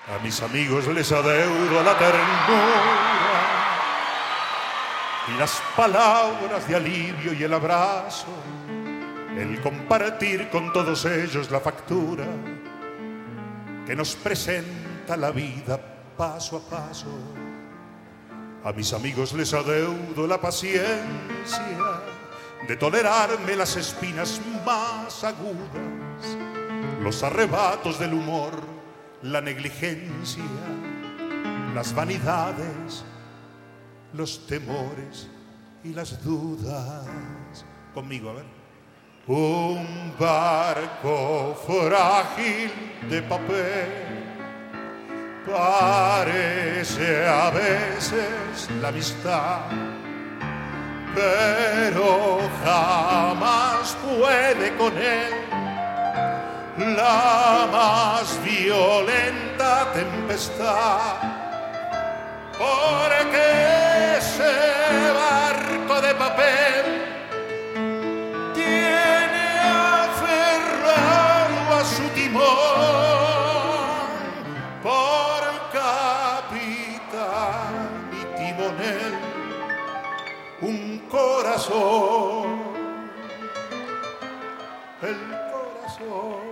A mis amigos les adeudo la ternura y las palabras de alivio y el abrazo, el compartir con todos ellos la factura que nos presenta la vida paso a paso. A mis amigos les adeudo la paciencia de tolerarme las espinas más agudas, los arrebatos del humor, la negligencia, las vanidades, los temores y las dudas. Conmigo, a ver. Un barco frágil de papel parece a veces la amistad, pero jamás puede con él la más violenta tempestad, porque ese barco de papel tiene aferrado a su timón por capitán y timonel un corazón, el corazón.